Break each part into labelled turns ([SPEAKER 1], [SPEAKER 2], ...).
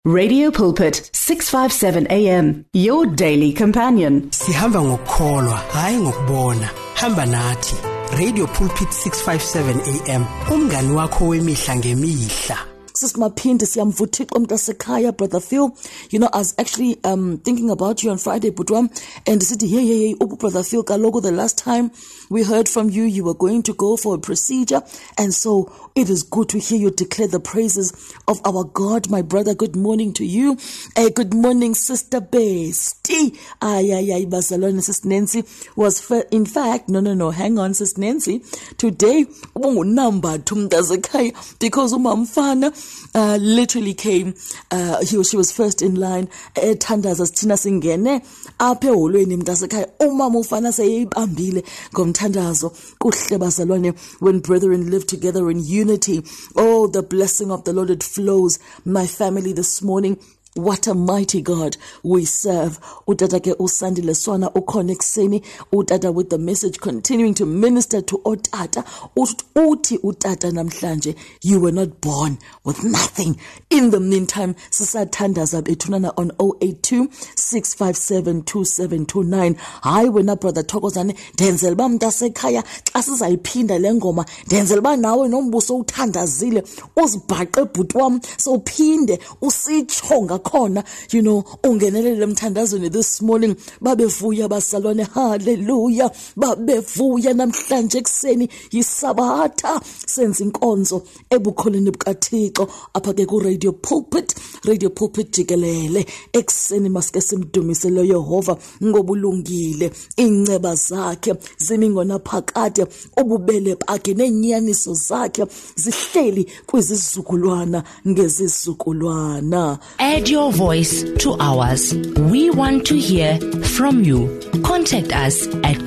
[SPEAKER 1] Radio Pulpit 657 AM, your daily companion.
[SPEAKER 2] Sihamba ngokukholwa hayi ngokubona. Hamba nathi. Radio Pulpit 657 AM, umngani wakho wemihla ngemihla.
[SPEAKER 3] Sisimaphinde siyamvuthixo mntasekhaya, Brother Phil. You know, I was actually thinking about you on Friday, Budwam, and said, hey, Brother Phil, kalogo, the last time we heard from you, you were going to go for a procedure, and so it is good to hear you declare the praises of our God, my brother. Good morning to you. Good morning, Sister Bestie. Barcelona, Sister Nancy was, in fact, no, hang on, Sister Nancy. Today, number tumdazekhaya, because umamfana literally came, she was first in line, ethandaza sithina singene apha eholweni mntasekhaya umama ufana seyibambile ngomthandazo. Kuhle bazalwane, when brethren live together in unity, oh, the blessing of the Lord, it flows. My family this morning, what a mighty God we serve. Utata ke usandile swana ukhona ekseni, utata with the message continuing to minister to otata. Uti utata namhlanje, you were not born with nothing. In the meantime, sisathandaza bethunana on 082-657-2729. Hayi wena brother Thokozane, ndenzela ba mntasekhaya xa sizayiphinda le ngoma, ndenzela ba nawe nombuso uthandazile uzibhaqe bhuti wam sophinde usitsho khona, you know, ungenelele mthandazweni this morning. Babevuya basalwane, hallelujah. Babevuya namhlanje ekseni yisabatha senza inkonzo ebukholeni bukaThixo apha ke ku Radio Pulpit jikelele. Ekseni maske simdumisele Yehova ngobulungile, inceba zakhe zimingona phakade, ububele bakhe nenyaniso zakhe zihleli kwizizukulwana ngezizukulwana.
[SPEAKER 4] Your voice to ours. We want to hear from you. Contact us at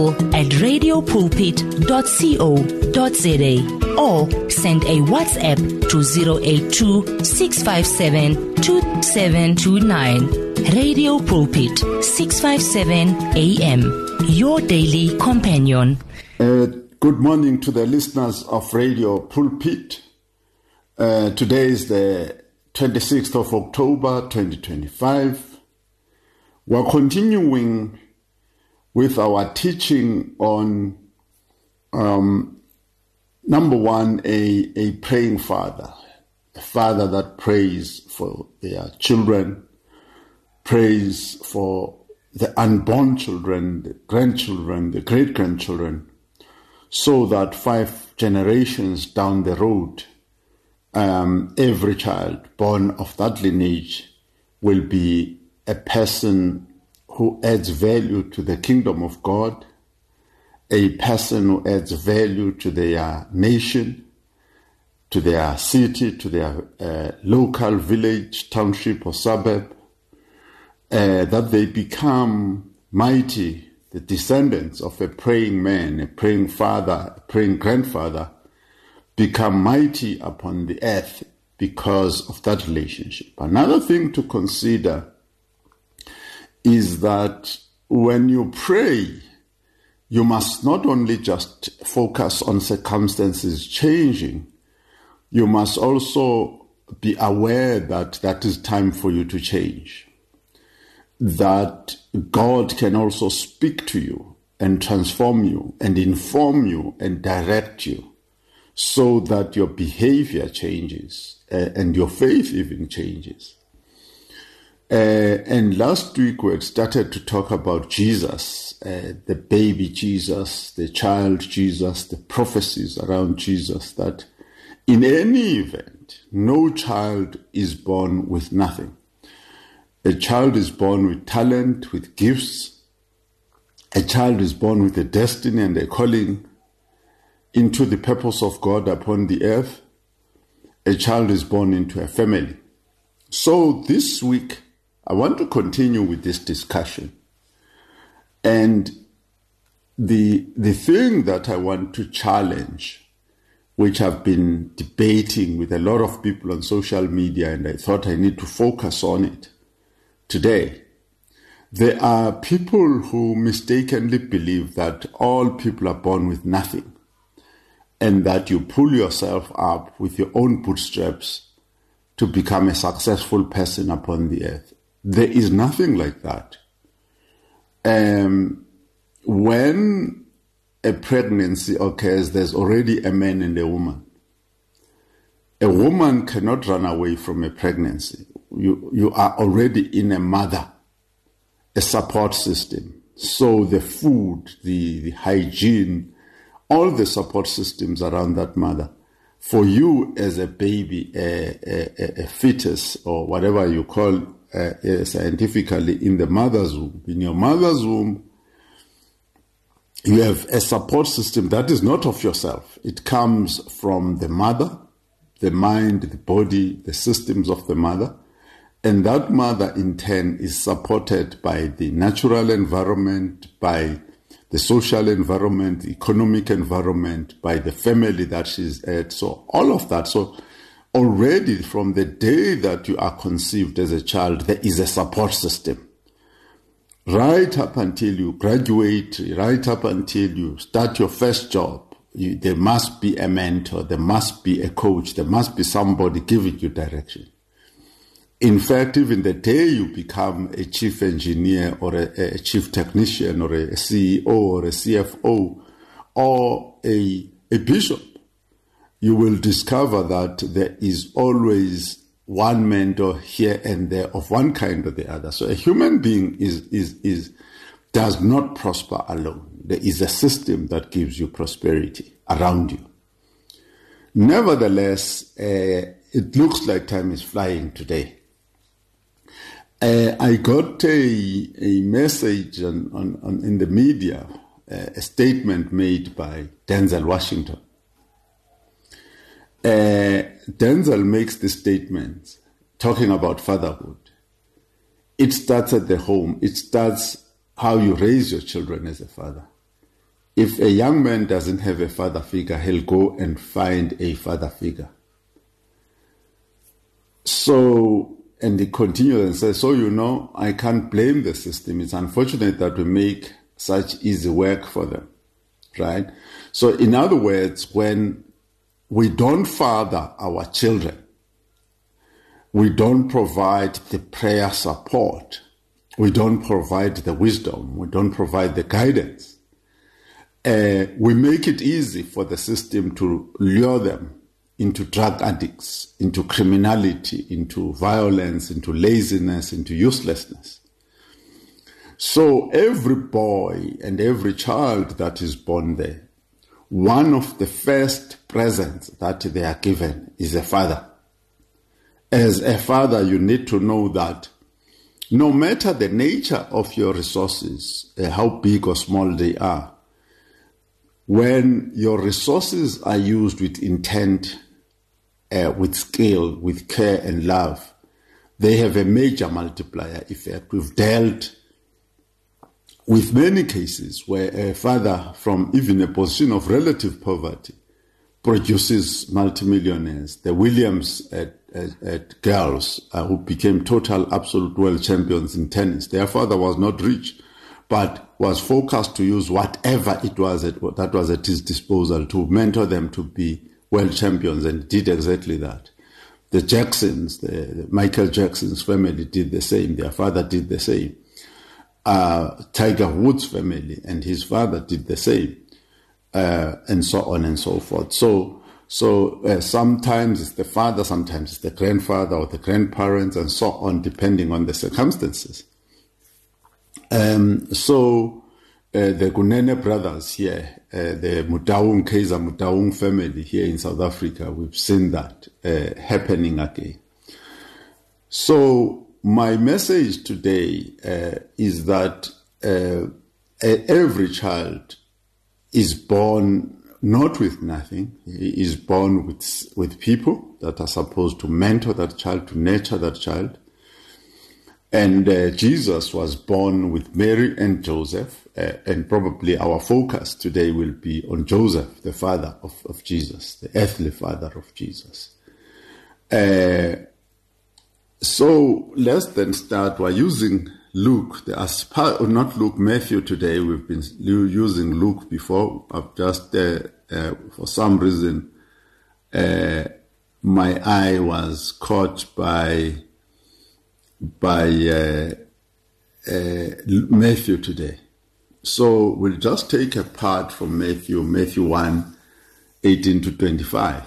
[SPEAKER 4] gospel@radiopulpit.co.za or send a WhatsApp to 082-657-2729. Radio Pulpit 657 AM, your daily companion.
[SPEAKER 5] Good morning to the listeners of Radio Pulpit. Today is the 26th of October 2025. We're continuing with our teaching on number one, a praying father, a father that prays for their children, prays for the unborn children, the grandchildren, the great-grandchildren, so that 5 generations down the road, every child born of that lineage will be a person who adds value to the kingdom of God, a person who adds value to their nation, to their city, to their local village, township, or suburb, that they become mighty, the descendants of a praying man, a praying father, a praying grandfather, become mighty upon the earth because of that relationship. Another thing to consider is that when you pray, you must not only just focus on circumstances changing, you must also be aware that that is time for you to change. That God can also speak to you and transform you and inform you and direct you, so that your behavior changes and your faith even changes. And last week we had started to talk about Jesus, the baby Jesus, the child Jesus, the prophecies around Jesus, that in any event, no child is born with nothing. A child is born with talent, with gifts. A child is born with a destiny and a calling into the purpose of God upon the earth. A child is born into a family. So this week, I want to continue with this discussion. And the thing that I want to challenge, which I've been debating with a lot of people on social media, and I thought I need to focus on it today. There are people who mistakenly believe that all people are born with nothing, and that you pull yourself up with your own bootstraps to become a successful person upon the earth. There is nothing like that. When a pregnancy occurs, there's already a man and a woman. A woman cannot run away from a pregnancy. You are already in a mother, a support system. So the food, the hygiene, all the support systems around that mother. For you as a baby, a fetus, or whatever you call scientifically, in the mother's womb, in your mother's womb, you have a support system that is not of yourself. It comes from the mother, the mind, the body, the systems of the mother. And that mother, in turn, is supported by the natural environment, by the social environment, the economic environment, by the family that she's at. So all of that. So already from the day that you are conceived as a child, there is a support system. Right up until you graduate, right up until you start your first job, there must be a mentor, there must be a coach, there must be somebody giving you direction. In fact, even the day you become a chief engineer or a chief technician or a CEO or a CFO or a bishop, you will discover that there is always one mentor here and there of one kind or the other. So a human being does not prosper alone. There is a system that gives you prosperity around you. Nevertheless, it looks like time is flying today. I got a message in the media, a statement made by Denzel Washington. Denzel makes this statement talking about fatherhood. It starts at the home. It starts how you raise your children as a father. If a young man doesn't have a father figure, he'll go and find a father figure. So, and he continues and says, so I can't blame the system. It's unfortunate that we make such easy work for them, right? So in other words, when we don't father our children, we don't provide the prayer support, we don't provide the wisdom, we don't provide the guidance, we make it easy for the system to lure them into drug addicts, into criminality, into violence, into laziness, into uselessness. So every boy and every child that is born there, one of the first presents that they are given is a father. As a father, you need to know that no matter the nature of your resources, how big or small they are, when your resources are used with intent, with skill, with care and love, they have a major multiplier effect. We've dealt with many cases where a father from even a position of relative poverty produces multimillionaires. The Williams at girls who became total absolute world champions in tennis. Their father was not rich, but was focused to use whatever it was that was at his disposal to mentor them to be world champions, and did exactly that. The Jacksons, the Michael Jackson's family did the same. Their father did the same. Tiger Woods' family and his father did the same, and so on and so forth. So sometimes it's the father, sometimes it's the grandfather or the grandparents, and so on, depending on the circumstances. The Kunene brothers here, the Kaiser Mutaung family here in South Africa, we've seen that happening again. So my message today is that every child is born not with nothing. He is born with people that are supposed to mentor that child, to nurture that child. And Jesus was born with Mary and Joseph, and probably our focus today will be on Joseph, the father of Jesus, the earthly father of Jesus. So let's then start by using Luke, Matthew today. We've been using Luke before. I've just, for some reason, my eye was caught by Matthew today. So we'll just take a part from Matthew 1:18 to 25.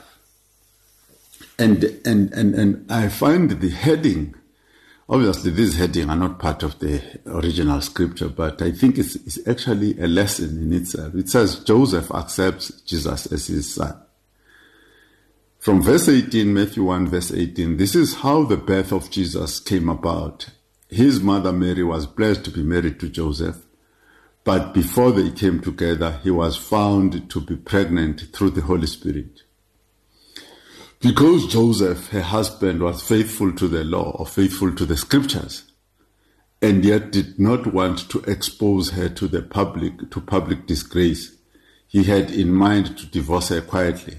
[SPEAKER 5] And I find the heading, obviously these headings are not part of the original scripture, but I think it's actually a lesson in itself. It says, Joseph accepts Jesus as his son. From verse 18, Matthew 1 verse 18, this is how the birth of Jesus came about. His mother Mary was blessed to be married to Joseph, but before they came together, he was found to be pregnant through the Holy Spirit. Because Joseph, her husband, was faithful to the law or faithful to the scriptures, and yet did not want to expose her to public disgrace, he had in mind to divorce her quietly.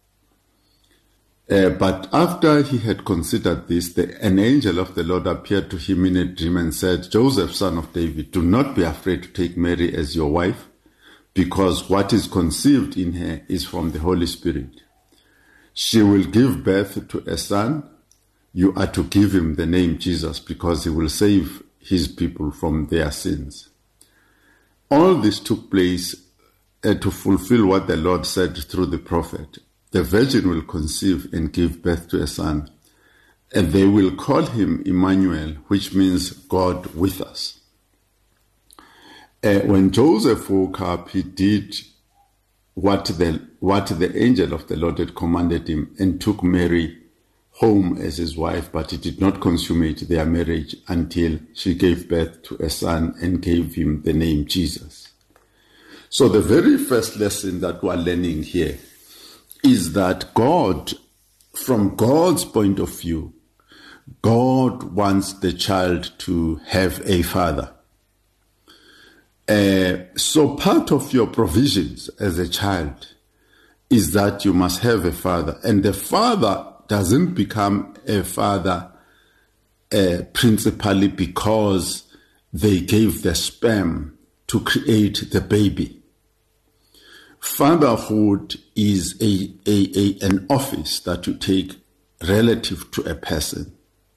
[SPEAKER 5] But after he had considered this, an angel of the Lord appeared to him in a dream and said, Joseph, son of David, do not be afraid to take Mary as your wife, because what is conceived in her is from the Holy Spirit. She will give birth to a son. You are to give him the name Jesus, because he will save his people from their sins. All this took place to fulfill what the Lord said through the prophet. The virgin will conceive and give birth to a son, and they will call him Emmanuel, which means God with us. When Joseph woke up, he did what the angel of the Lord had commanded him and took Mary home as his wife, but he did not consummate their marriage until she gave birth to a son and gave him the name Jesus. So the very first lesson that we're learning here is that God, from God's point of view, God wants the child to have a father. So part of your provisions as a child is that you must have a father. And the father doesn't become a father principally because they gave the sperm to create the baby. Fatherhood is an office that you take relative to a person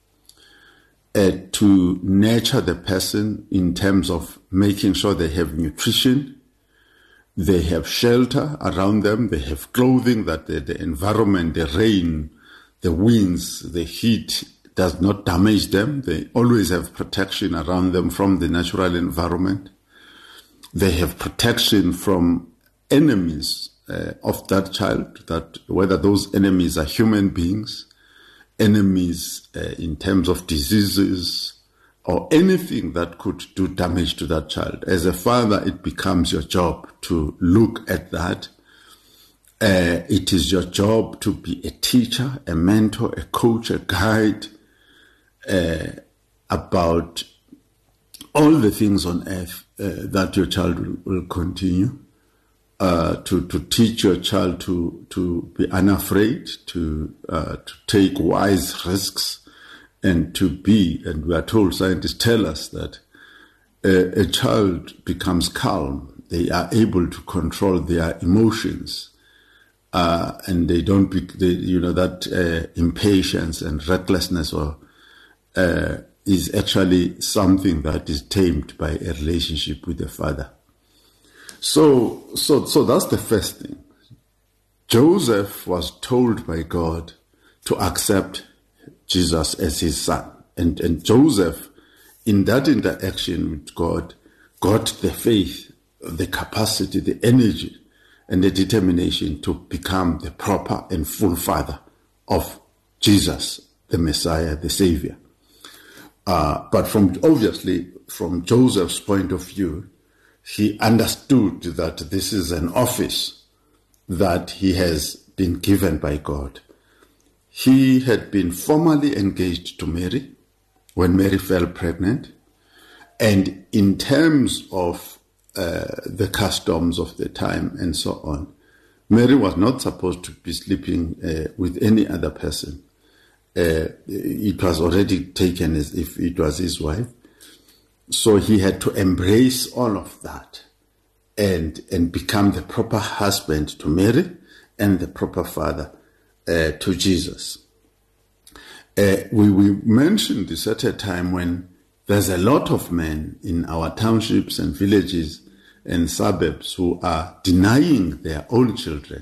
[SPEAKER 5] to nurture the person in terms of making sure they have nutrition, they have shelter around them, they have clothing, that the environment, the rain, the winds, the heat does not damage them. They always have protection around them from the natural environment. They have protection from enemies of that child, that whether those enemies are human beings, enemies in terms of diseases, or anything that could do damage to that child. As a father, it becomes your job to look at that. It is your job to be a teacher, a mentor, a coach, a guide about all the things on earth that your child will continue. To teach your child to be unafraid, to take wise risks, and to be, and we are told, scientists tell us that a child becomes calm. They are able to control their emotions, and they don't be, that impatience and recklessness is actually something that is tamed by a relationship with the father. So that's the first thing. Joseph was told by God to accept Jesus as his son. And Joseph, in that interaction with God, got the faith, the capacity, the energy, and the determination to become the proper and full father of Jesus, the Messiah, the Savior. But from Joseph's point of view, he understood that this is an office that he has been given by God. He had been formally engaged to Mary when Mary fell pregnant. And in terms of the customs of the time and so on, Mary was not supposed to be sleeping with any other person. It was already taken as if it was his wife. So he had to embrace all of that and become the proper husband to Mary and the proper father to Jesus. We mentioned this at a time when there's a lot of men in our townships and villages and suburbs who are denying their own children.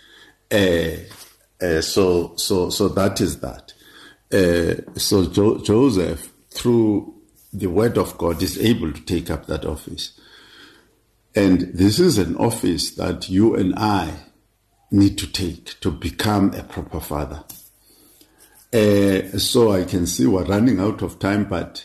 [SPEAKER 5] So that is that. So Joseph, through the word of God, is able to take up that office. And this is an office that you and I need to take to become a proper father. So I can see we're running out of time, but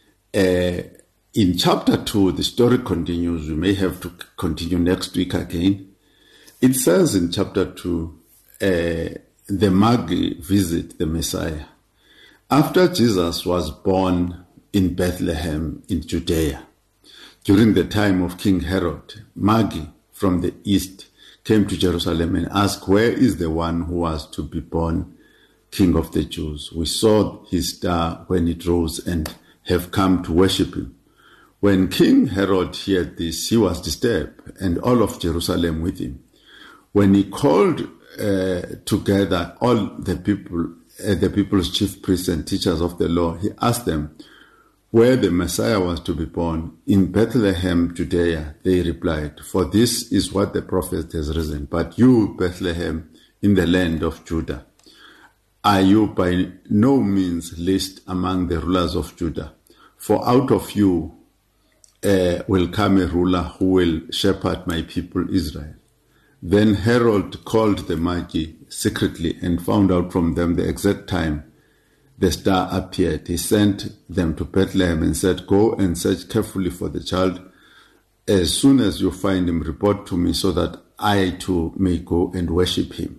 [SPEAKER 5] in chapter 2, the story continues. We may have to continue next week again. It says in chapter 2, the Magi visit the Messiah. After Jesus was born in Bethlehem in Judea, during the time of King Herod, Magi from the east came to Jerusalem and asked, "Where is the one who was to be born King of the Jews? We saw his star when it rose and have come to worship him." When King Herod heard this, he was disturbed, and all of Jerusalem with him. When he called together all the people's chief priests and teachers of the law, he asked them where the Messiah was to be born. "In Bethlehem, Judea," they replied, "for this is what the prophet has written. But you, Bethlehem, in the land of Judah, are you by no means least among the rulers of Judah? For out of you will come a ruler who will shepherd my people Israel." Then Herod called the Magi secretly and found out from them the exact time the star appeared. He sent them to Bethlehem and said, "Go and search carefully for the child. As soon as you find him, report to me so that I too may go and worship him."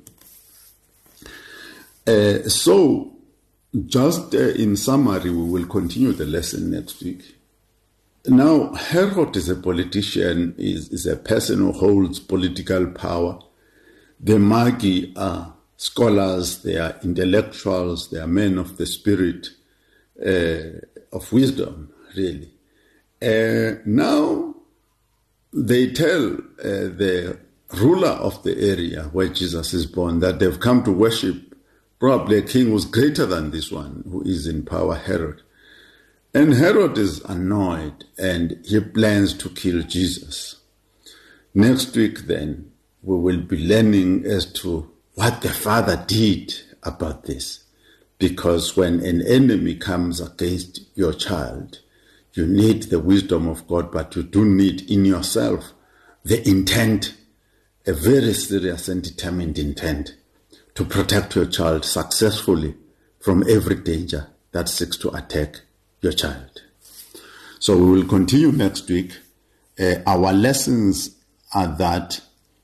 [SPEAKER 5] So, just in summary, we will continue the lesson next week. Now, Herod is a politician, is a person who holds political power. The Magi are scholars, they are intellectuals, they are men of the spirit, of wisdom, really. Now, they tell the ruler of the area where Jesus is born that they've come to worship probably a king who's greater than this one, who is in power, Herod. And Herod is annoyed and he plans to kill Jesus. Next week then, we will be learning as to what the Father did about this. Because when an enemy comes against your child, you need the wisdom of God, but you do need in yourself the intent, a very serious and determined intent to protect your child successfully from every danger that seeks to attack your child. So we will continue next week. Our lessons are that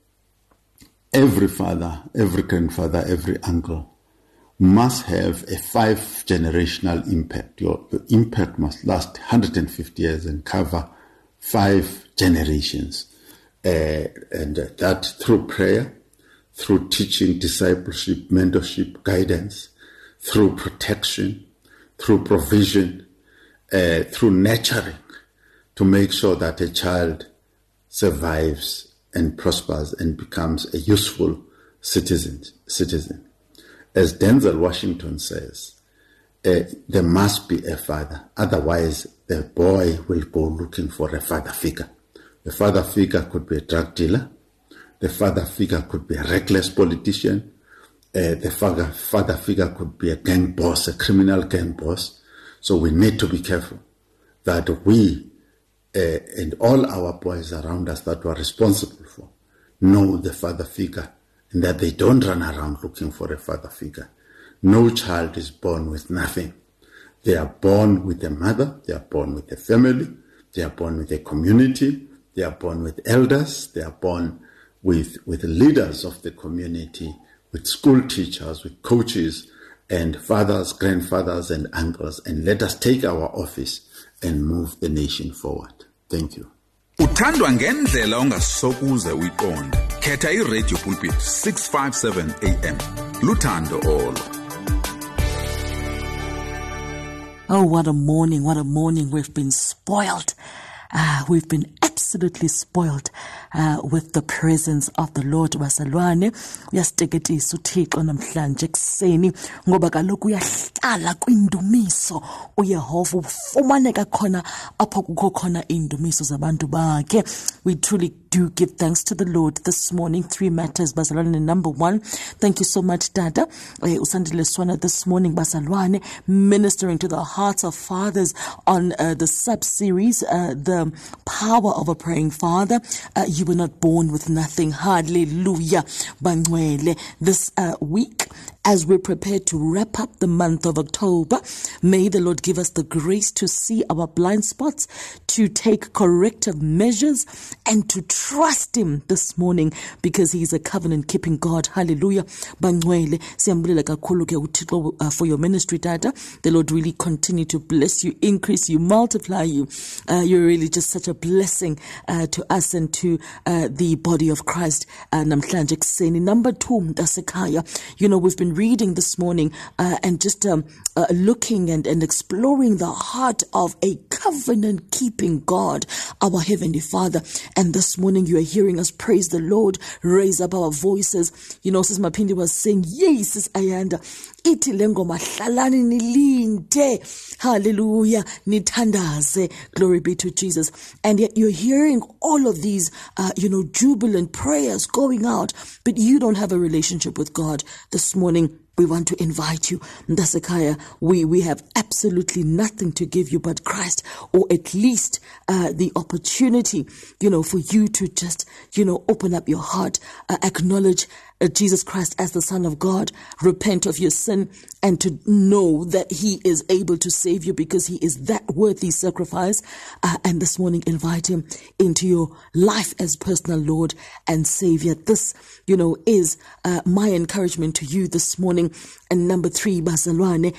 [SPEAKER 5] every father, every grandfather, every uncle must have a 5-generational impact. Your impact must last 150 years and cover 5 generations. And that through prayer, through teaching, discipleship, mentorship, guidance, through protection, through provision, through nurturing, to make sure that a child survives and prospers and becomes a useful citizen. As Denzel Washington says, there must be a father, otherwise the boy will go looking for a father figure. The father figure could be a drug dealer, the father figure could be a reckless politician, the father figure could be a gang boss, a criminal gang boss. So we need to be careful that we and all our boys around us that we're responsible for know the father figure, and that they don't run around looking for a father figure. No child is born with nothing. They are born with a mother, they are born with a family, they are born with a community, they are born with elders, they are born with leaders of the community, with school teachers, with coaches, and fathers, grandfathers, and uncles. And let us take our office and move the nation forward. Thank you.
[SPEAKER 6] Uthandwa ngendlela ongasokuze uyiqonde. Khetha iRadio Pulpit 657 AM. Luthando Olo.
[SPEAKER 3] Oh, what a morning, what a morning. We've been spoiled. We've been absolutely absolutely spoiled with the presence of the Lord. Bazalwane, uyasiteketisa uThixo namhlanje ekuseni ngoba kaloku uyahlala kwindumiso uYehova ufumaneka khona apho kukho khona indumiso zabantu bakhe. We truly do give thanks to the Lord this morning. 3 matters, bazalwane. Number 1, thank you so much, Dada Usandile Swana, this morning, bazalwane, ministering to the hearts of fathers on the sub-series, the power of a praying father. You were not born with nothing. Hallelujah. Bangwele. This week, as we prepare to wrap up the month of October, may the Lord give us the grace to see our blind spots, to take corrective measures, and to trust Him this morning because He is a covenant-keeping God. Hallelujah. Bangwele. Siyambulele kakhulu ke uThixo for your ministry, Dada. The Lord really continue to bless you, increase you, multiply you. You're really just such a blessing to us and to the body of Christ. Namhlanje kuseni. Number 2, Mtasekhaya. You know, we've been reading this morning and just looking and exploring the heart of a covenant-keeping God, our Heavenly Father. And this morning you are hearing us praise the Lord, raise up our voices. You know, Sis Mapindi was saying, yes, Sis Ayanda, iti lengo mahlalani nilinde. Hallelujah. Nitandaze. Glory be to Jesus. And yet you're hearing all of these, jubilant prayers going out, but you don't have a relationship with God. This morning, we want to invite you, Mtasekhaya. We have absolutely nothing to give you but Christ, or at least the opportunity, for you to just, open up your heart, acknowledge Jesus Christ as the Son of God, repent of your sin, and to know that He is able to save you because He is that worthy sacrifice. And this morning, invite Him into your life as personal Lord and Savior. This, is my encouragement to you this morning. And number 3, bazalwane,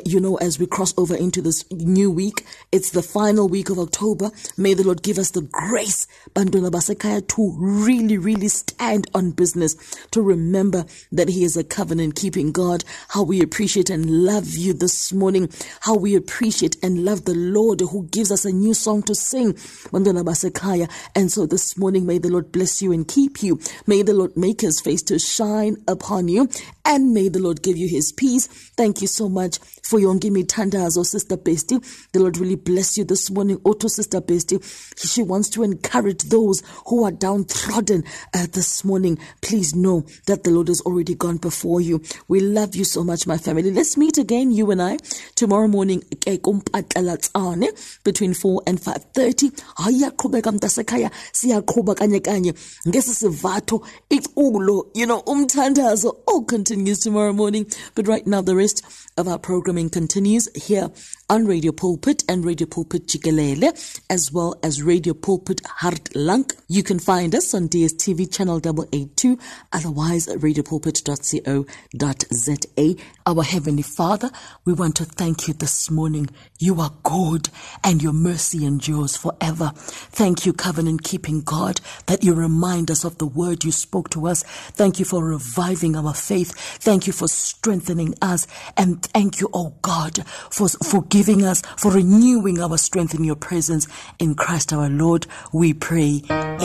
[SPEAKER 3] as we cross over into this new week, it's the final week of October. May the Lord give us the grace, Bandula Basekhaya, to really, really stand on business, to remember that He is a covenant-keeping God. How we appreciate and love you this morning. How we appreciate and love the Lord who gives us a new song to sing, Bandula Basekhaya. And so this morning, may the Lord bless you and keep you. May the Lord make His face to shine upon you, and may the Lord give you His peace. Thank you so much for your Ngimi Tandazo, Sister Bestie. The Lord really bless you this morning. Auto Sister Bestie, she wants to encourage those who are downtrodden this morning. Please know that the Lord has already gone before you. We love you so much, my family. Let's meet again, you and I, tomorrow morning between 4 and 5:30. Ayaqhubeka Mtasekhaya, siyaqhuba kanye kanye ngesisivato ixulo, umthandazo all continues tomorrow morning. But right now, the rest of our programming continues here on Radio Pulpit and Radio Pulpit Jikelele, as well as Radio Pulpit Hartlank. You can find us on DSTV channel 882, otherwise at radiopulpit.co.za. Our Heavenly Father, we want to thank you this morning. You are good and your mercy endures forever. Thank you, covenant-keeping God, that you remind us of the word you spoke to us. Thank you for reviving our faith. Thank you for strengthening us. And thank you, oh God, for forgiving us, for renewing our strength in your presence. In Christ our Lord, we pray.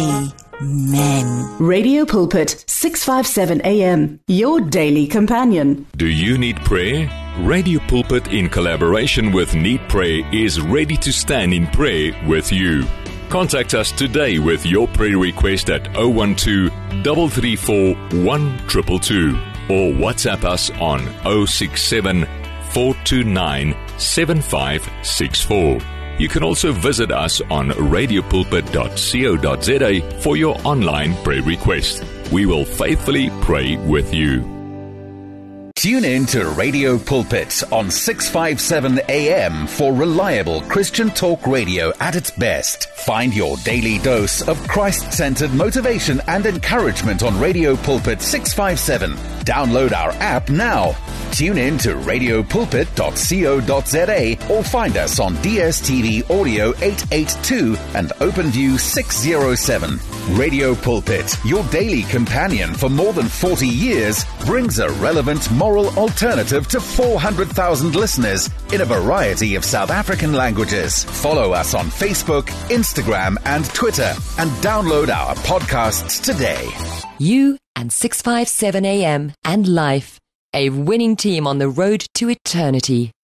[SPEAKER 3] Amen.
[SPEAKER 1] Radio Pulpit, 657 AM, your daily companion.
[SPEAKER 7] Do you need prayer? Radio Pulpit, in collaboration with Need Prayer, is ready to stand in prayer with you. Contact us today with your prayer request at 012-334-1222 or WhatsApp us on 067-429-7564. You can also visit us on radiopulpit.co.za for your online prayer request. We will faithfully pray with you.
[SPEAKER 8] Tune in to Radio Pulpit on 657 AM for reliable Christian talk radio at its best. Find your daily dose of Christ-centered motivation and encouragement on Radio Pulpit 657. Download our app now. Tune in to radiopulpit.co.za or find us on DSTV Audio 882 and OpenView 607. Radio Pulpit, your daily companion for more than 40 years, brings a relevant moral alternative to 400,000 listeners in a variety of South African languages. Follow us on Facebook, Instagram and Twitter and download our podcasts today.
[SPEAKER 9] You and 657 AM and Life, a winning team on the road to eternity.